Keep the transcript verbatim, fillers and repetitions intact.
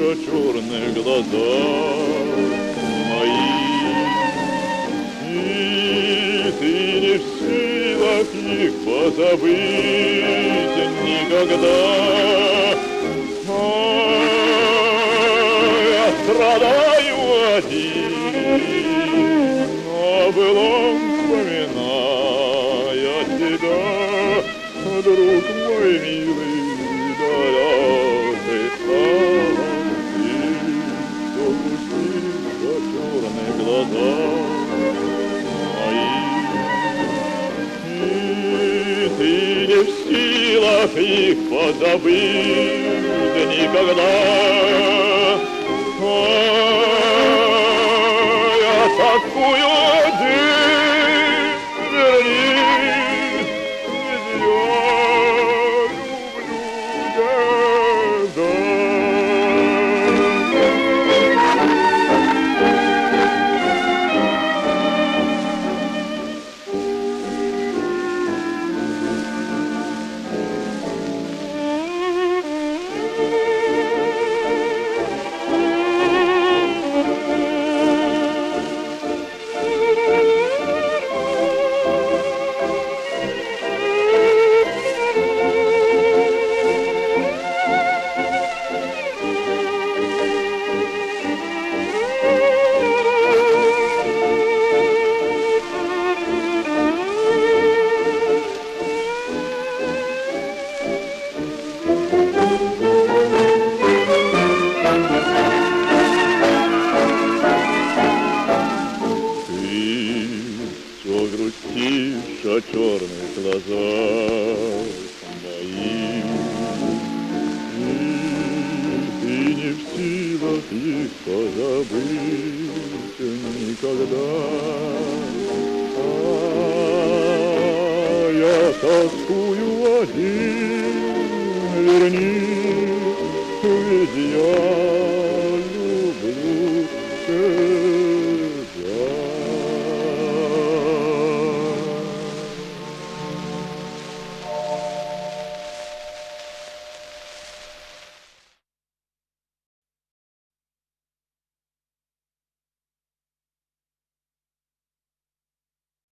о черных глазах моих, и ты не в силах их позабыть никогда. А я страдаю один, о былом вспоминая тебя, друг мой милый, далекой станции, все грустишь о черных глазах моих, и ты не в силах их позабыть никогда. А я тоскую один, вернись, ведь я люблю тебя. Грустишь о черных глазах моих, и ты не в силах их позабыть никогда. А я тоскую один, вернись.